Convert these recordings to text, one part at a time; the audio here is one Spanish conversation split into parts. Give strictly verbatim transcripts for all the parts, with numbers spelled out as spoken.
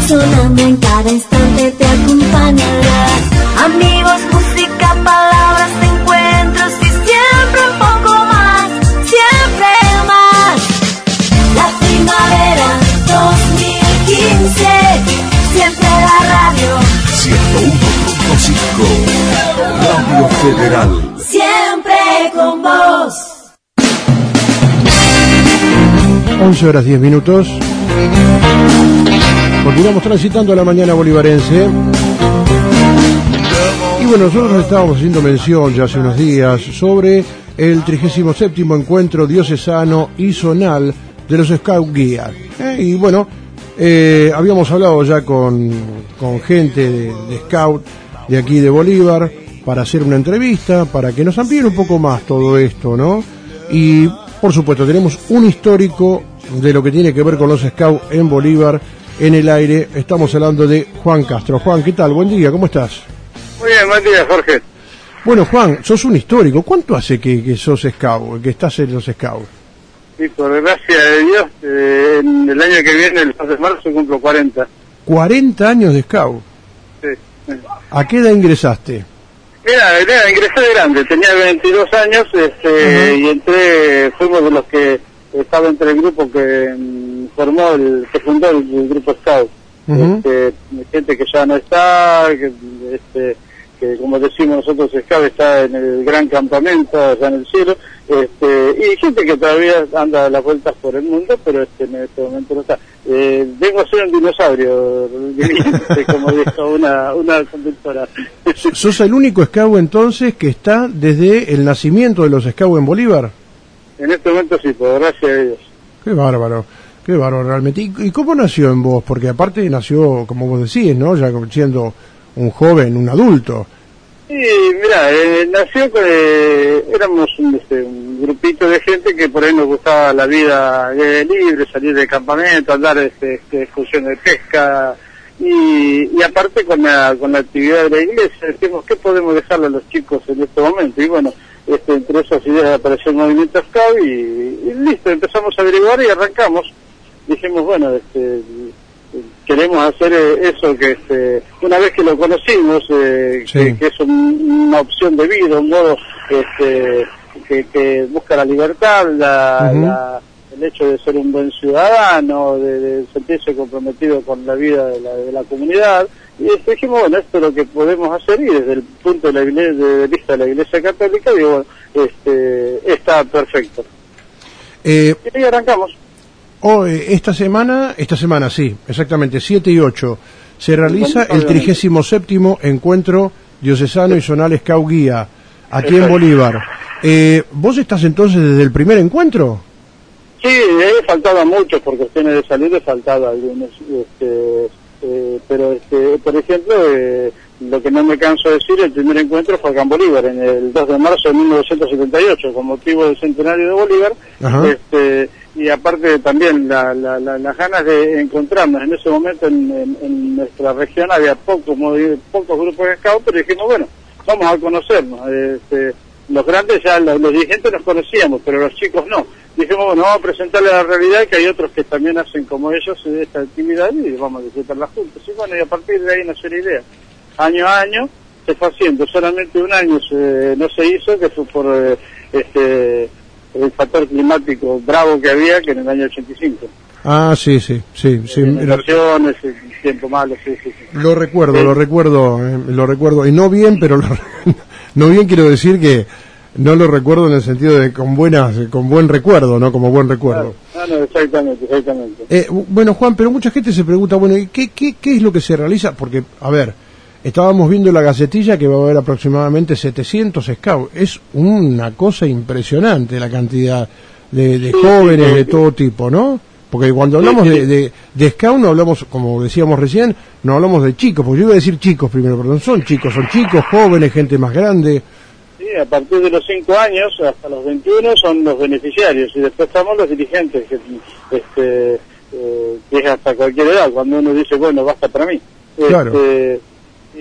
sonando en cada instante te acompañará. Amigos, música, palabras, encuentros y siempre un poco más, siempre más. La primavera dos mil quince, siempre la radio. ciento uno punto cinco, Radio Federal. Siempre con vos. once horas diez minutos. Continuamos transitando la mañana bolivarense. Y bueno, nosotros estábamos haciendo mención ya hace unos días sobre el trigésimo séptimo encuentro diocesano y zonal de los Scout Guía. ¿Eh? Y bueno, eh, habíamos hablado ya con, con gente de, de Scout de aquí de Bolívar para hacer una entrevista, para que nos amplíen un poco más todo esto, ¿no? Y por supuesto tenemos un histórico de lo que tiene que ver con los Scouts en Bolívar en el aire. Estamos hablando de Juan Castro. Juan, ¿qué tal? Buen día, ¿cómo estás? Muy bien, buen día, Jorge. Bueno, Juan, sos un histórico. ¿Cuánto hace que, que sos Scout, que estás en los Scouts? Sí, por gracia de Dios, eh, en el año que viene, el dos de marzo, cumplo cuarenta. cuarenta años de Scout. Sí. ¿A qué edad ingresaste? Mira, mira, ingresé de grande, tenía veintidós años, este, uh-huh. y entré, fuimos de los que estaba entre el grupo que um, formó, el que fundó el, el grupo Scout. Uh-huh. Este, gente que ya no está, que, este, que como decimos nosotros, Scout está en el gran campamento allá en el cielo, este, y gente que todavía anda a las vueltas por el mundo, pero este, en este momento no está. Eh, vengo a ser un dinosaurio, como dijo una, una conductora. ¿Sos el único Scout entonces que está desde el nacimiento de los Scouts en Bolívar? En este momento sí, por gracias a Dios. Qué bárbaro, qué bárbaro realmente. ¿Y, y cómo nació en vos? Porque aparte nació, como vos decís, ¿no? Ya siendo un joven, un adulto. Sí, mira, eh, nació que eh, éramos un, este, un grupito de gente que por ahí nos gustaba la vida eh, libre, salir de campamento, andar este, este, excursiones de pesca, y, y aparte con la, con la actividad de la iglesia, decimos, ¿qué podemos dejarle a los chicos en este momento? Y bueno, este, entre esas ideas apareció el movimiento Scout y, y listo, empezamos a averiguar y arrancamos. Dijimos, bueno, este... queremos hacer eh, eso que este, una vez que lo conocimos, eh, sí. que, que es un, una opción de vida, un modo este, que, que busca la libertad, la, uh-huh. la, el hecho de ser un buen ciudadano, de, de sentirse comprometido con la vida de la, de la comunidad, y este, dijimos, bueno, esto es lo que podemos hacer, y desde el punto de, la iglesia, de vista de la Iglesia Católica, digo, este, está perfecto. Eh... Y ahí arrancamos. Oh, esta semana, esta semana sí, exactamente, siete y ocho, se realiza el trigésimo séptimo encuentro diocesano y zonal Scout Guía, aquí en Bolívar. Eh, ¿Vos estás entonces desde el primer encuentro? Sí, he faltado a muchos por cuestiones de salud, he faltado a algunos, este, eh, pero este, por ejemplo, eh, lo que no me canso de decir, el primer encuentro fue acá en Bolívar, en el dos de marzo de mil novecientos setenta y ocho, con motivo del centenario de Bolívar. Ajá. este y aparte también la, la, la, las ganas de encontrarnos. En ese momento en, en, en nuestra región había pocos, pocos grupos de Scout, pero dijimos, bueno, vamos a conocernos. Este, los grandes ya, los, los dirigentes nos conocíamos, pero los chicos no. Dijimos, bueno, vamos a presentarle la realidad, que hay otros que también hacen como ellos esta actividad y vamos a disfrutarla juntos. Y bueno, y a partir de ahí nació la idea. Año a año se fue haciendo, solamente un año se, no se hizo, que fue por eh, este el factor climático bravo que había, que en el año ochenta y cinco. Ah, sí, sí, sí. sí. Inundaciones, el tiempo malo, sí, sí, sí. Lo recuerdo, sí. lo recuerdo, eh, lo recuerdo, y no bien, pero lo, no bien quiero decir que no lo recuerdo en el sentido de con buenas, con buen recuerdo, ¿no? Como buen recuerdo. Ah, no, exactamente, exactamente. Eh, bueno, Juan, pero mucha gente se pregunta, bueno, ¿qué, qué, qué es lo que se realiza? Porque, a ver, estábamos viendo la gacetilla que va a haber aproximadamente setecientos Scouts. Es una cosa impresionante la cantidad de, de jóvenes de todo tipo, ¿no? Porque cuando hablamos de, de, de Scout no hablamos, como decíamos recién, no hablamos de chicos, porque yo iba a decir chicos primero, pero no son chicos, son chicos, jóvenes, gente más grande. Sí, a partir de los cinco años hasta los veintiuno son los beneficiarios y después estamos los dirigentes, que, este, eh, que es hasta cualquier edad, cuando uno dice, bueno, basta para mí. Claro. Este,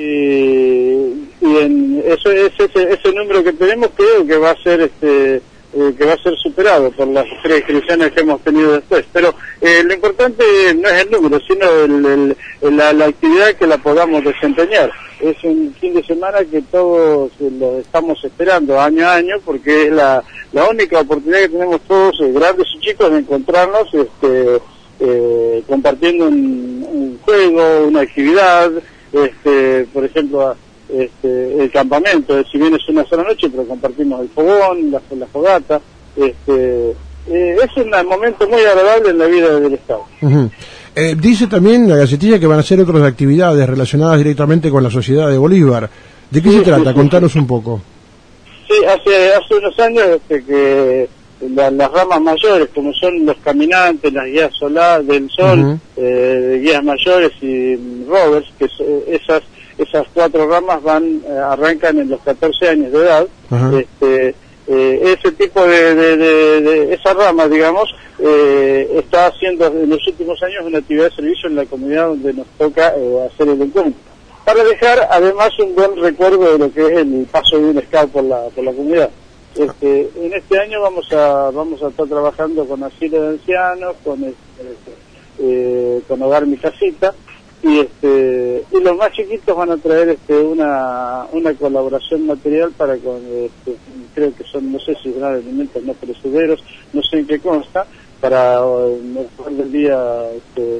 y, y en eso, ese, ese número que tenemos creo que va a ser este eh, que va a ser superado por las tres inscripciones que hemos tenido después. Pero eh, lo importante no es el número, sino el, el, el, la, la actividad que la podamos desempeñar. Es un fin de semana que todos lo estamos esperando año a año, porque es la, la única oportunidad que tenemos todos, eh, grandes y chicos, de encontrarnos este, eh, compartiendo un, un juego, una actividad, este, por ejemplo, este, el campamento, si bien es una sola noche, pero compartimos el fogón, la, la fogata. Este, eh, es un momento muy agradable en la vida del Estado. Uh-huh. Eh, dice también la Gacetilla que van a hacer otras actividades relacionadas directamente con la Sociedad de Bolívar. ¿De qué sí, se trata? Sí, Contanos sí. un poco. Sí, hace hace unos años este, que la, las ramas mayores, como son los caminantes, las guías solar, del sol, uh-huh. eh, guías mayores y rovers, que esas esas cuatro ramas van eh, arrancan en los catorce años de edad. Uh-huh. Este, eh, ese tipo de, de, de, de esa rama, digamos, eh, está haciendo en los últimos años una actividad de servicio en la comunidad donde nos toca eh, hacer el encuentro, para dejar además un buen recuerdo de lo que es el paso de un scout por la por la comunidad. Este, en este año vamos a vamos a estar trabajando con asilo de ancianos, con este, eh, con Hogar Mi Casita, y este y los más chiquitos van a traer este una una colaboración material para con este, creo que son, no sé si serán alimentos no perecederos, no sé en qué consta, para el hogar del día, este,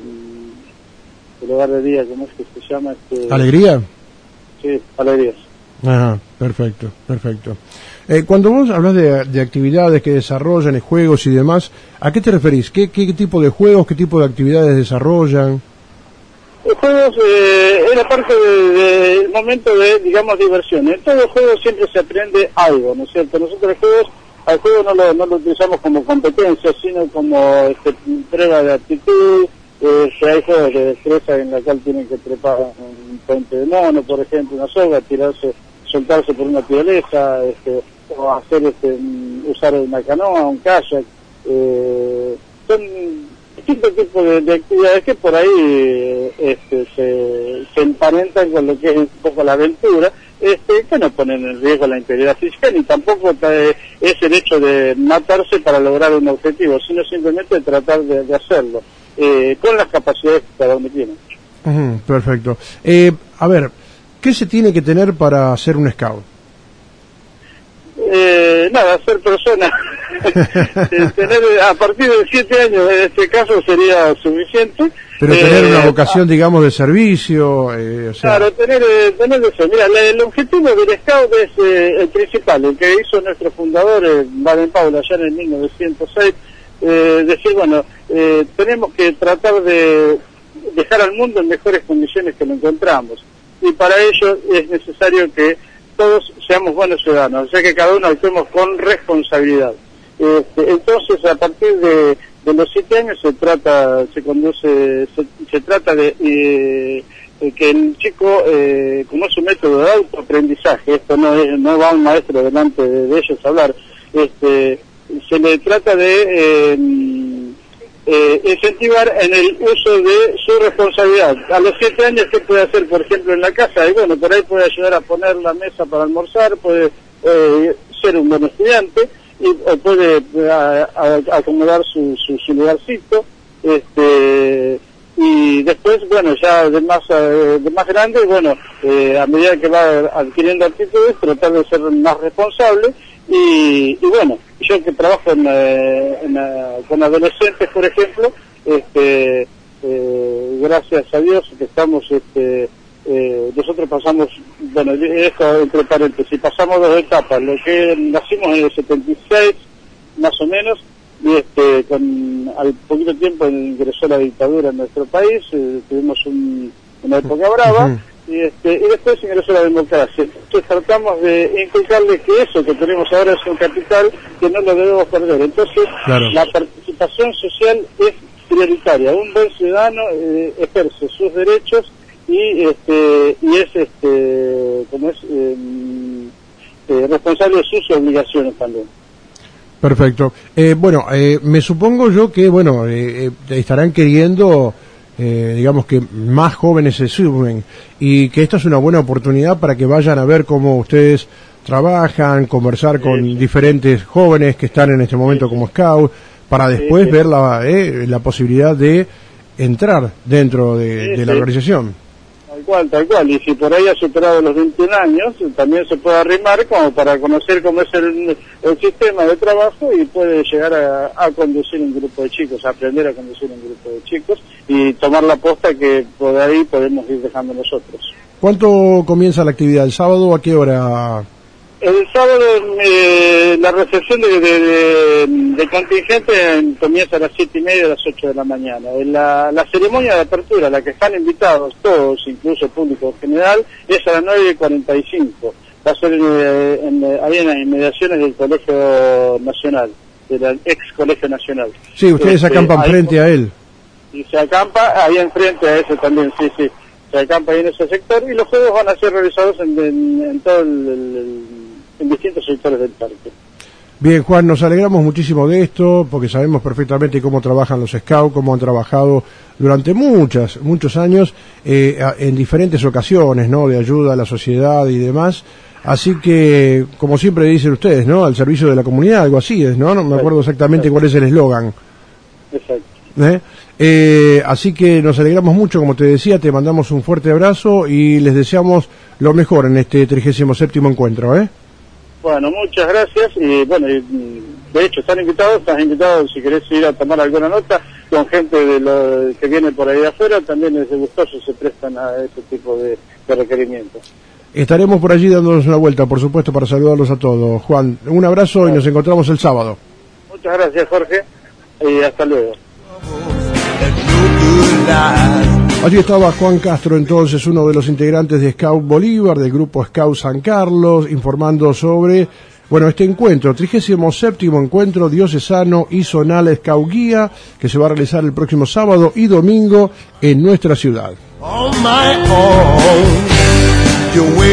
el hogar del día, ¿cómo es que se llama? Este, ¿Alegría? Sí, Alegrías. Ajá, perfecto, perfecto. Eh, cuando vos hablas de, de actividades que desarrollan, juegos y demás, ¿a qué te referís? ¿Qué, qué tipo de juegos, qué tipo de actividades desarrollan? Los juegos eh, es la parte del de, de momento de, digamos, diversión. En todos los juegos siempre se aprende algo, ¿no es cierto? Nosotros los juegos, al juego no lo, no lo utilizamos como competencia, sino como este, prueba de actitud. Eh, si hay juegos de destreza en la cual tienen que trepar un puente de mono, por ejemplo, una soga, tirarse, soltarse por una tirolesa, este, o hacer, este, usar una canoa, un kayak. Eh, son distintos tipos de, de actividades que por ahí este, se, se emparentan con lo que es un poco la aventura, este, que no ponen en riesgo la integridad física, ni tampoco trae, es el hecho de matarse para lograr un objetivo, sino simplemente tratar de, de hacerlo, eh, con las capacidades que cada uno tiene. Uh-huh, perfecto. Eh, a ver, ¿qué se tiene que tener para ser un scout? Eh, nada, ser persona. Tener a partir de siete años en este caso sería suficiente. Pero tener eh, una vocación, digamos, de servicio. Eh, o sea... Claro, tener, eh, tener eso. Mira, la, el objetivo del scout es eh, el principal, el que hizo nuestro fundador, eh, Baden Powell, allá en el mil novecientos seis. Eh, decir, bueno, eh, tenemos que tratar de dejar al mundo en mejores condiciones que lo encontramos. Y para ello es necesario que todos seamos buenos ciudadanos, o sea que cada uno actuemos con responsabilidad. Este, entonces, a partir de, de los siete años se trata, se conduce, se, se trata de eh, que el chico, eh, como es un método de autoaprendizaje, esto no es, no va un maestro delante de, de ellos a hablar, este, se le trata de eh, eh, incentivar en el uso de su responsabilidad. A los siete años, ¿qué puede hacer, por ejemplo, en la casa? Y bueno, por ahí puede ayudar a poner la mesa para almorzar, puede eh, ser un buen estudiante, y, o puede a, a, acomodar su, su, su lugarcito, este, y después, bueno, ya de más, eh, de más grande, bueno, eh, a medida que va adquiriendo actitudes, tratar de ser más responsable. Y, y bueno, yo que trabajo en, eh, en, eh, con adolescentes, por ejemplo, este, eh, gracias a Dios que estamos, este, eh, nosotros pasamos, bueno, esto entre paréntesis, pasamos dos etapas, lo que nacimos en el setenta y seis, más o menos, y este, con al poquito tiempo ingresó la dictadura en nuestro país, eh, tuvimos un, una época brava. Uh-huh. Y, este, y después ingresó la democracia. Entonces tratamos de inculcarle que eso que tenemos ahora es un capital que no lo debemos perder. Entonces, claro, la participación social es prioritaria. Un buen ciudadano eh, ejerce sus derechos y este y es este como es eh, eh, responsable de sus obligaciones también. Perfecto. Eh, bueno, eh, me supongo yo que bueno eh, eh, estarán queriendo Eh, digamos que más jóvenes se sumen y que esta es una buena oportunidad para que vayan a ver cómo ustedes trabajan, conversar con sí, sí. diferentes jóvenes que están en este momento como scout, para después sí, sí. ver la, eh, la posibilidad de entrar dentro de, Sí, de la sí. organización. Tal cual, tal cual. Y si por ahí ha superado los veintiún años, también se puede arrimar como para conocer cómo es el, el sistema de trabajo y puede llegar a, a conducir un grupo de chicos, a aprender a conducir un grupo de chicos y tomar la posta que por ahí podemos ir dejando nosotros. ¿Cuánto comienza la actividad? ¿El sábado? ¿A qué hora? El sábado eh, la recepción de, de, de, de contingente comienza a las siete y media, a las ocho de la mañana. La, la ceremonia de apertura, a la que están invitados todos, incluso el público general, es a las nueve y cuarenta y cinco. Va a ser eh, en, ahí en las inmediaciones del Colegio Nacional, del ex Colegio Nacional. Sí, ustedes Este, acampan ahí, frente a él. Y se acampa ahí enfrente a ese también, sí, sí. Se acampa ahí en ese sector y los juegos van a ser realizados en, en, en todo el, el, el en distintos sectores del parque. Bien, Juan, nos alegramos muchísimo de esto, porque sabemos perfectamente cómo trabajan los scouts, cómo han trabajado durante muchas, muchos años, eh, en diferentes ocasiones, ¿no?, de ayuda a la sociedad y demás. Así que, como siempre dicen ustedes, ¿no?, al servicio de la comunidad, algo así es, ¿no? No me acuerdo exactamente cuál es el eslogan. Exacto. ¿Eh? Eh, así que nos alegramos mucho, como te decía, te mandamos un fuerte abrazo y les deseamos lo mejor en este trigésimo séptimo encuentro, ¿eh? Bueno, muchas gracias y bueno, y, de hecho están invitados, estás invitado si querés ir a tomar alguna nota con gente de lo que viene por ahí de afuera, también desde gustosos se prestan a ese tipo de, de requerimientos. Estaremos por allí dándonos una vuelta, por supuesto, para saludarlos a todos. Juan, un abrazo claro. Y nos encontramos el sábado. Muchas gracias, Jorge, y hasta luego. Allí estaba Juan Castro, entonces, uno de los integrantes de Scout Bolívar, del grupo Scout San Carlos, informando sobre, bueno, este encuentro, trigésimo séptimo encuentro diocesano y zonal Scout Guía, que se va a realizar el próximo sábado y domingo en nuestra ciudad. On my own,